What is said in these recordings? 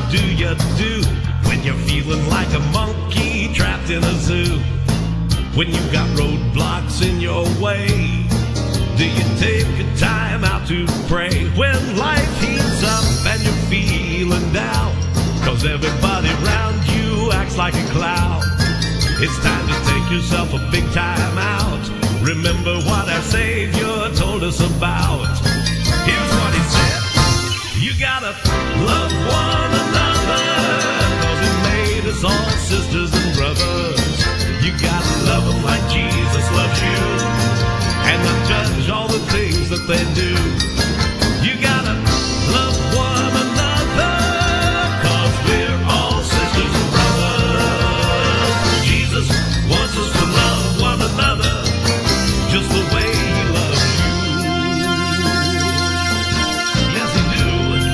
do you do when you're feeling like a monkey trapped in a zoo? When you've got roadblocks in your way, do you take a time out to pray? When life heats up and you're feeling down, 'cause everybody around you acts like a clown, it's time to take yourself a big time out. Remember what our Savior told us about. Here's what he said: you gotta love one another, 'cause he made us all sisters and brothers. You gotta love them like Jesus loves you, and not judge all the things that they do. You gotta love one another, 'cause we're all sisters and brothers. Jesus wants us to love one another just the way he loves you. Yes, he do.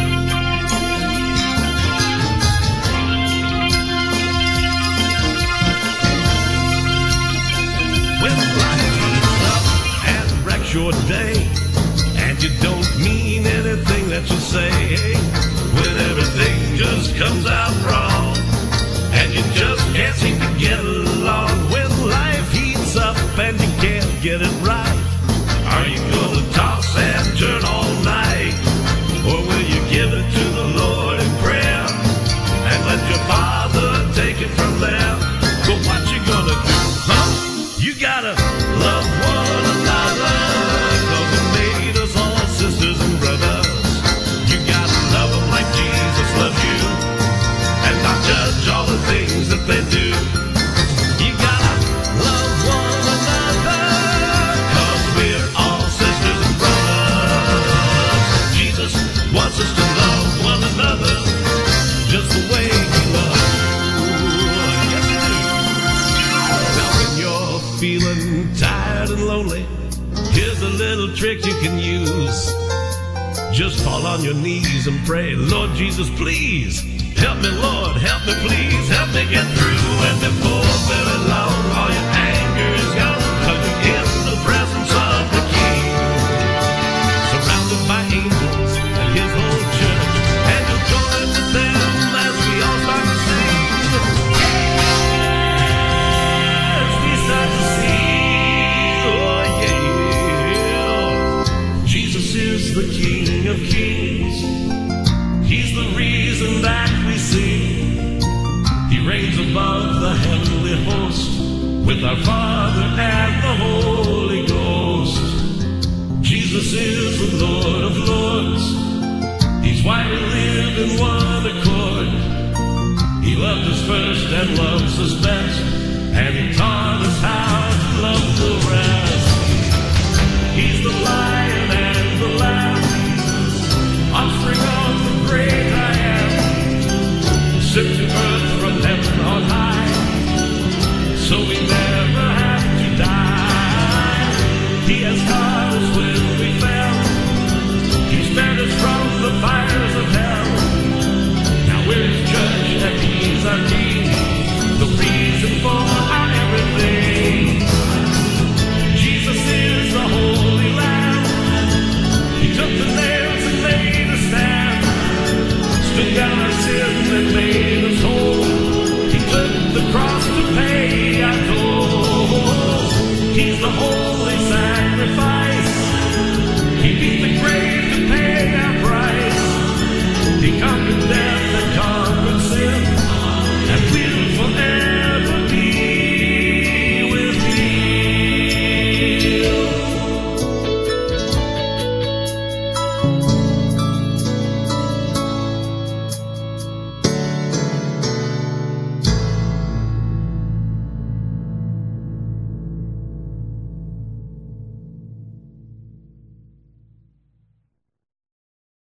When life heats up and wrecks your day, and you don't mean anything that you say, when everything just comes out wrong, and you just can't seem to get along, when life heats up and you can't get it right, are you gonna toss and turn all night, or will you give it to the Lord in prayer and let your Father take it from there? But what you gonna do, huh? You gotta love one another, 'cause he made us all sisters and brothers. You gotta love them like Jesus loves you, and not judge all the things that they do. You gotta love one another, 'cause we're all sisters and brothers. Jesus wants us to love one another just the way he loves you. Yes, he do. Now when you're feeling tired and lonely, here's a little trick you can use. Just fall on your knees and pray, Lord Jesus, please help me, Lord, help me, please, help me get through. And before very long, all your anger is gone, 'cause you're in the presence of the King, surrounded by angels and his whole church, and you'll join with them as we all start to sing. As we start to sing, oh yeah. Jesus is the King of Kings. He's the reason that we sing. He reigns above the heavenly host, with our Father and the Holy Ghost. Jesus is the Lord of Lords. He's why we live in one accord. He loved us first and loves us best, and he taught us how to love the rest. He's the Lion and the Lamb, offspring of the great I am, sent to earth from heaven on high, so we never have to die. He has taught us when we fell, he spared us from the fires of hell. Now we're his judge and he's our king, the reason for our everything. Jesus is the Holy Lamb. He took the nails and made a stand, stood down our sins and made